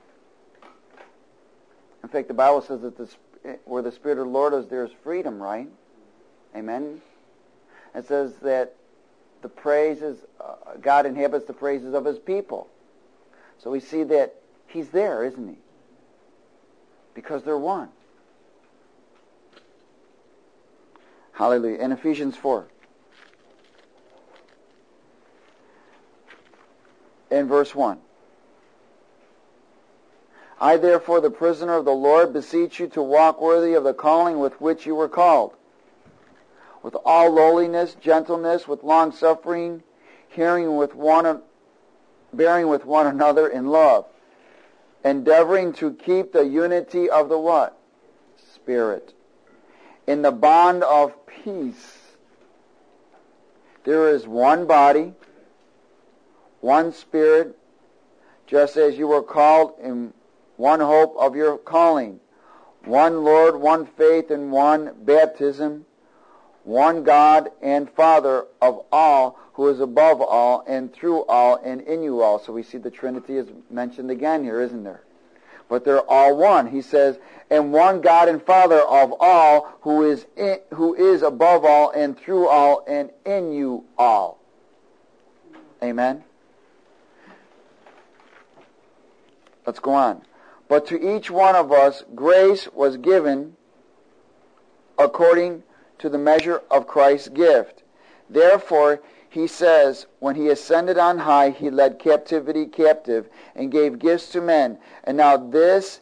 In fact, the Bible says that where the Spirit of the Lord is, there is freedom, right? Amen? It says that the praises, God inhabits the praises of His people. So we see that He's there, isn't He? Because they're one. Hallelujah. In Ephesians 4. In verse 1. I therefore, the prisoner of the Lord, beseech you to walk worthy of the calling with which you were called, with all lowliness, gentleness, with long-suffering, bearing with one another in love, endeavoring to keep the unity of the what? Spirit. In the bond of peace. There is one body, one Spirit, just as you were called in one hope of your calling, one Lord, one faith, and one baptism, one God and Father of all, who is above all, and through all, and in you all. So we see the Trinity is mentioned again here, isn't there? But they're all one. He says, and one God and Father of all, who is above all, and through all, and in you all. Amen? Let's go on. But to each one of us grace was given according to the measure of Christ's gift. Therefore, he says, when he ascended on high, he led captivity captive and gave gifts to men. And now this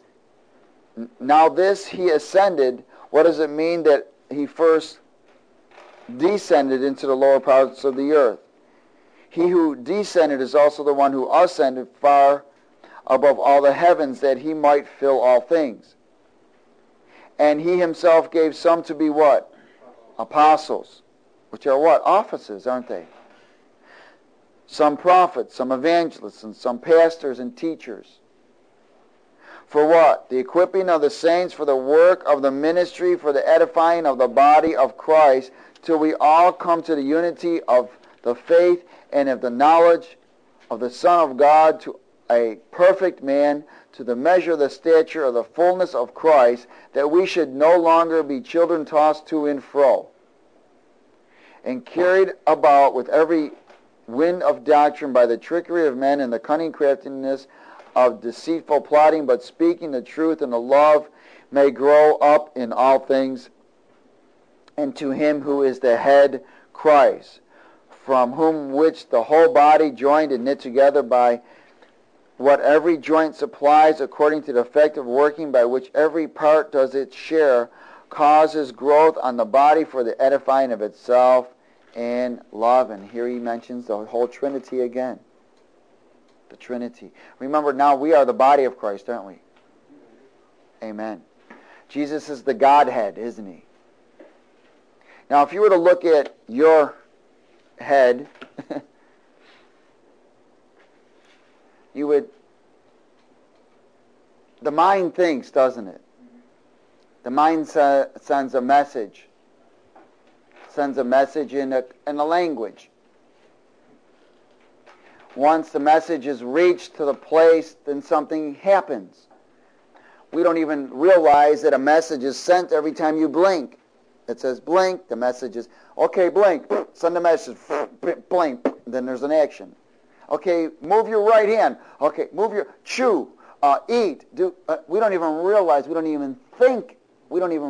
he ascended. What does it mean that he first descended into the lower parts of the earth? He who descended is also the one who ascended far above all the heavens, that he might fill all things. And he himself gave some to be what? Apostles. Which are what? Offices, aren't they? Some prophets, some evangelists, and some pastors and teachers. For what? The equipping of the saints for the work of the ministry, for the edifying of the body of Christ, till we all come to the unity of the faith and of the knowledge of the Son of God, to a perfect man, to the measure of the stature of the fullness of Christ, that we should no longer be children tossed to and fro, and carried about with every wind of doctrine by the trickery of men and the cunning craftiness of deceitful plotting, but speaking the truth in the love may grow up in all things into him who is the head, Christ, from whom which the whole body joined and knit together by what every joint supplies, according to the effective working by which every part does its share, causes growth on the body for the edifying of itself in love. And here he mentions the whole Trinity again. The Trinity. Remember, now we are the body of Christ, aren't we? Amen. Jesus is the Godhead, isn't he? Now, if you were to look at your head, you would... The mind thinks, doesn't it? The mind sends a message. Sends a message in a language. Once the message is reached to the place, then something happens. We don't even realize that a message is sent every time you blink. It says blink, the message is, okay, blink, send a message, blink, then there's an action. Okay, move your right hand. Okay, chew, eat. We don't even realize, we don't even think, we don't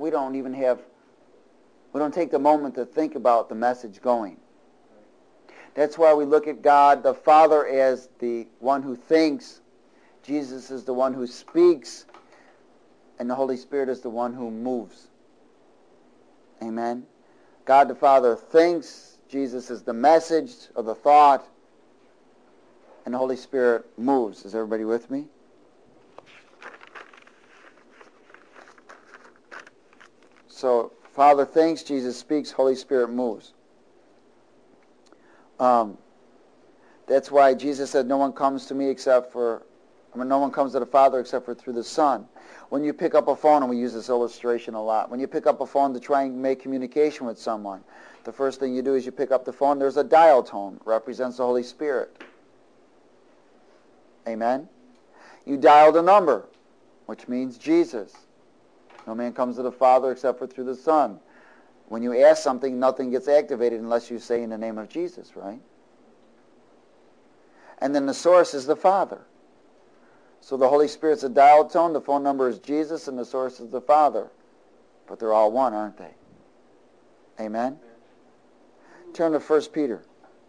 take the moment to think about the message going. That's why we look at God the Father as the one who thinks, Jesus is the one who speaks, and the Holy Spirit is the one who moves. Amen? God the Father thinks, Jesus is the message or the thought, and the Holy Spirit moves. Is everybody with me? So, Father thinks, Jesus speaks, Holy Spirit moves. That's why Jesus said, no one comes to the Father except for through the Son. When you pick up a phone, and we use this illustration a lot, when you pick up a phone to try and make communication with someone, the first thing you do is you pick up the phone, there's a dial tone, represents the Holy Spirit. Amen? You dial the number, which means Jesus. No man comes to the Father except for through the Son. When you ask something, nothing gets activated unless you say in the name of Jesus, right? And then the source is the Father. So the Holy Spirit's a dial tone, the phone number is Jesus, and the source is the Father. But they're all one, aren't they? Amen? Turn to 1 Peter.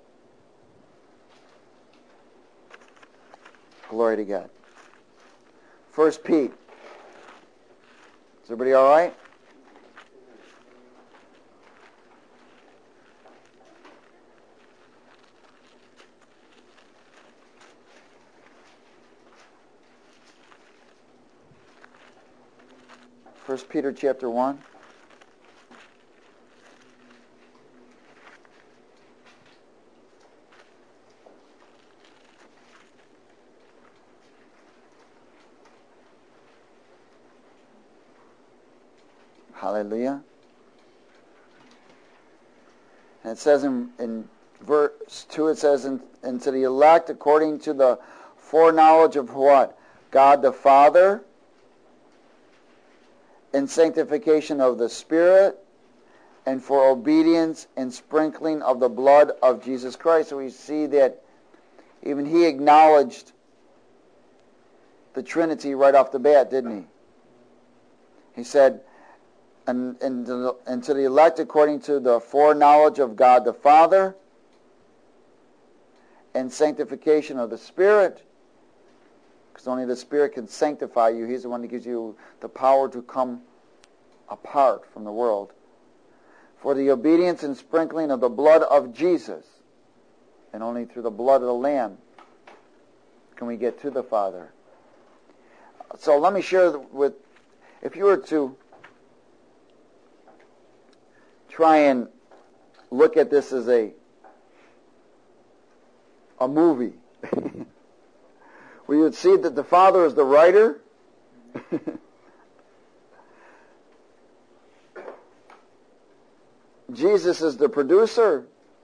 Glory to God. 1 Pete. Is everybody all right? First Peter chapter 1. Hallelujah. And it says in verse 2, it says, and to the elect according to the foreknowledge of what? God the Father, in sanctification of the Spirit, and for obedience and sprinkling of the blood of Jesus Christ. So we see that even he acknowledged the Trinity right off the bat, didn't he? He said, and to the elect according to the foreknowledge of God the Father, and sanctification of the Spirit, because only the Spirit can sanctify you. He's the one that gives you the power to come apart from the world. For the obedience and sprinkling of the blood of Jesus, and only through the blood of the Lamb can we get to the Father. So let me share with, if you were to try and look at this as a movie, we would see that the Father is the writer, Jesus is the producer,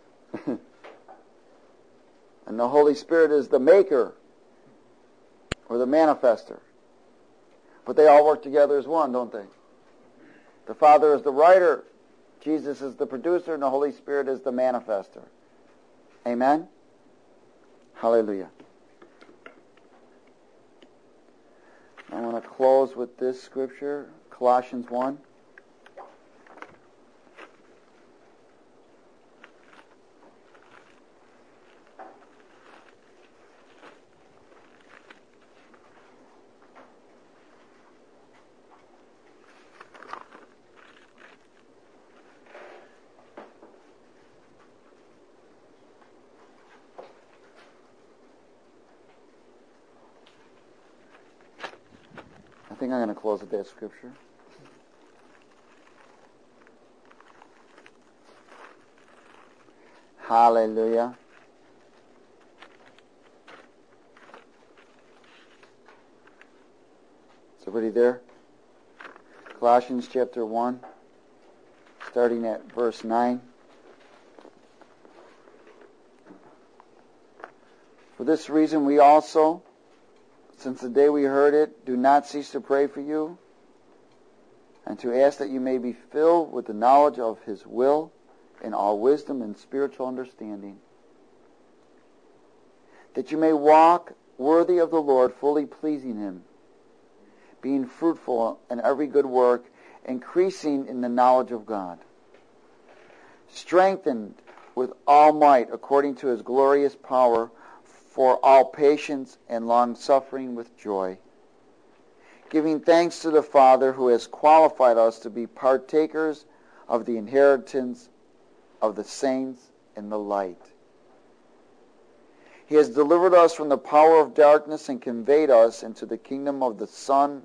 and the Holy Spirit is the maker or the manifester. But they all work together as one, don't they? The Father is the writer, Jesus is the producer, and the Holy Spirit is the manifester. Amen? Hallelujah. I want to close with this scripture, Colossians 1. I think I'm going to close with that scripture. Hallelujah. Is everybody there? Colossians chapter 1, starting at verse 9. For this reason we also, since the day we heard it, do not cease to pray for you, and to ask that you may be filled with the knowledge of His will in all wisdom and spiritual understanding, that you may walk worthy of the Lord, fully pleasing Him, being fruitful in every good work, increasing in the knowledge of God, strengthened with all might according to His glorious power, for all patience and long-suffering with joy, giving thanks to the Father who has qualified us to be partakers of the inheritance of the saints in the light. He has delivered us from the power of darkness and conveyed us into the kingdom of the Son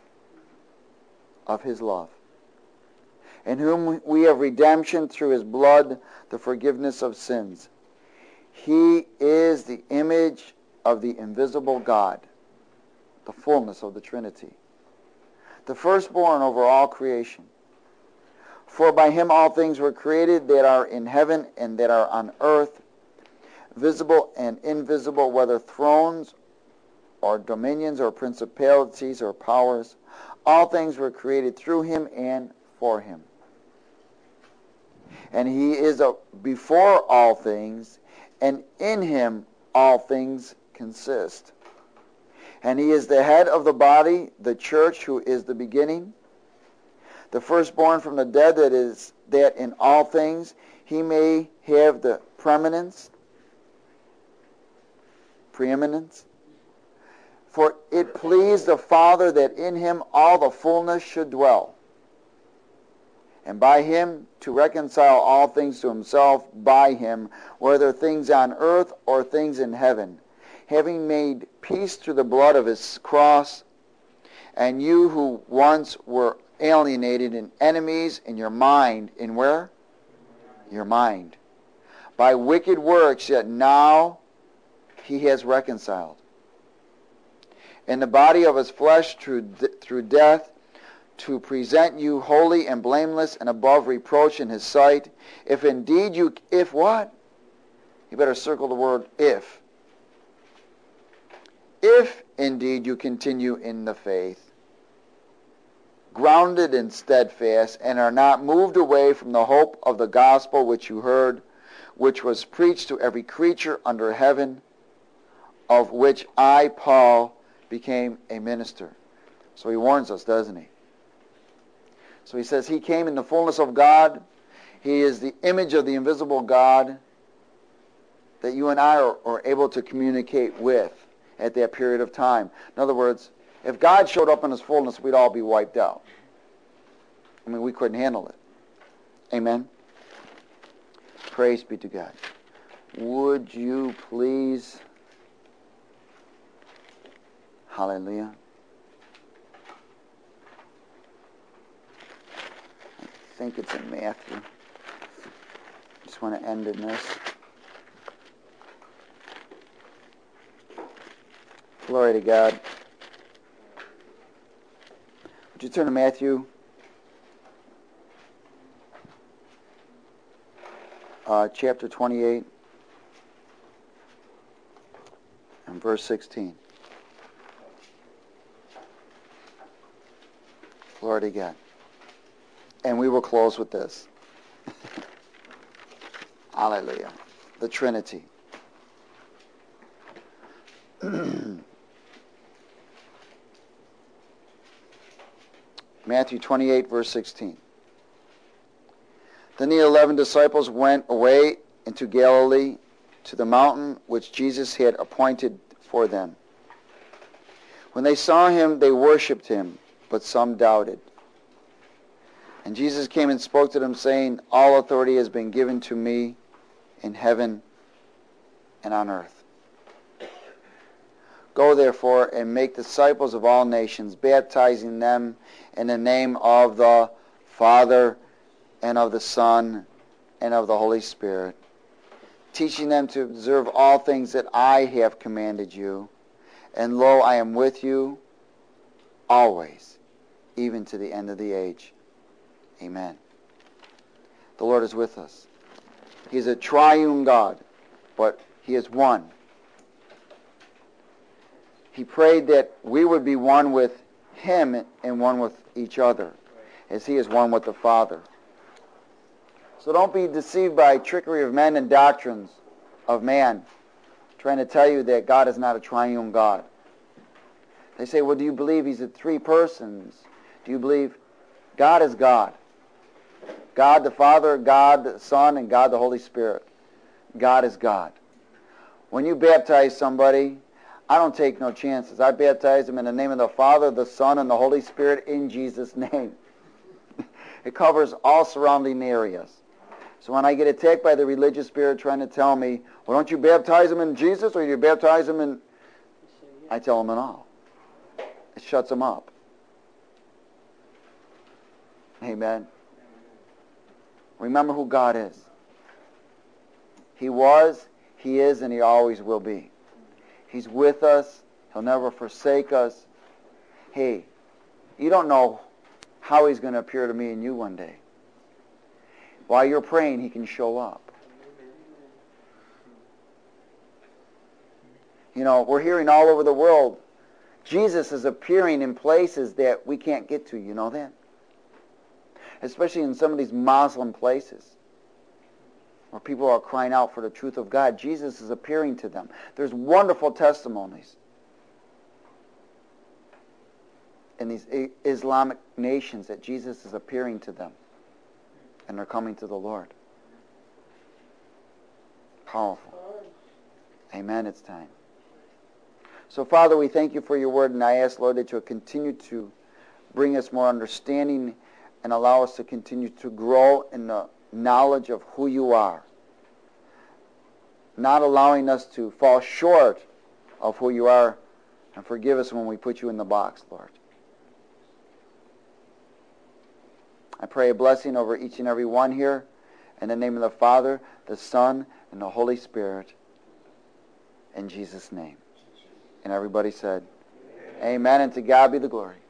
of his love, in whom we have redemption through his blood, the forgiveness of sins. He is the image of the invisible God, the fullness of the Trinity, the firstborn over all creation. For by him all things were created that are in heaven and that are on earth, visible and invisible, whether thrones or dominions or principalities or powers. All things were created through him and for him. And he is before all things, and in him all things consist. And he is the head of the body, the church, who is the beginning, the firstborn from the dead, that is, that in all things he may have the preeminence. For it pleased the Father that in him all the fullness should dwell, and by him to reconcile all things to himself, by him, whether things on earth or things in heaven, having made peace through the blood of his cross. And you who once were alienated and enemies in your mind, in where? Your mind. By wicked works, yet now he has reconciled in the body of his flesh through death, to present you holy and blameless and above reproach in his sight. If indeed you, if what? You better circle the word if. If indeed you continue in the faith, grounded and steadfast, and are not moved away from the hope of the gospel which you heard, which was preached to every creature under heaven, of which I, Paul, became a minister. So he warns us, doesn't he? So he says he came in the fullness of God. He is the image of the invisible God that you and I are able to communicate with at that period of time. In other words, if God showed up in his fullness, we'd all be wiped out. I mean, we couldn't handle it. Amen? Praise be to God. Would you please... Hallelujah. I think it's in Matthew. Just want to end in this. Glory to God. Would you turn to Matthew chapter 28 and verse 16. Glory to God. And we will close with this. Hallelujah. The Trinity. Matthew 28, verse 16. Then the 11 disciples went away into Galilee to the mountain which Jesus had appointed for them. When they saw him, they worshipped him, but some doubted. And Jesus came and spoke to them, saying, All authority has been given to me in heaven and on earth. Go therefore and make disciples of all nations, baptizing them in the name of the Father and of the Son and of the Holy Spirit, teaching them to observe all things that I have commanded you. And lo, I am with you always, even to the end of the age. Amen. The Lord is with us. He is a triune God, but he is one. He prayed that we would be one with him and one with each other, as he is one with the Father. So don't be deceived by trickery of men and doctrines of man, trying to tell you that God is not a triune God. They say, well, do you believe he's at three persons? Do you believe God is God? God the Father, God the Son, and God the Holy Spirit. God is God. When you baptize somebody, I don't take no chances. I baptize them in the name of the Father, the Son, and the Holy Spirit in Jesus' name. It covers all surrounding areas. So when I get attacked by the religious spirit trying to tell me, well, don't you baptize them in Jesus or you baptize them in... I tell them in all. It shuts them up. Amen. Remember who God is. He was, He is, and He always will be. He's with us. He'll never forsake us. Hey, you don't know how He's going to appear to me and you one day. While you're praying, He can show up. You know, we're hearing all over the world, Jesus is appearing in places that we can't get to. You know that? Especially in some of these Muslim places where people are crying out for the truth of God. Jesus is appearing to them. There's wonderful testimonies in these Islamic nations that Jesus is appearing to them and they're coming to the Lord. Powerful. Amen. It's time. So, Father, we thank you for your word, and I ask, Lord, that you'll continue to bring us more understanding and allow us to continue to grow in the knowledge of who you are. Not allowing us to fall short of who you are, and forgive us when we put you in the box, Lord. I pray a blessing over each and every one here. In the name of the Father, the Son, and the Holy Spirit. In Jesus' name. And everybody said, Amen, and to God be the glory.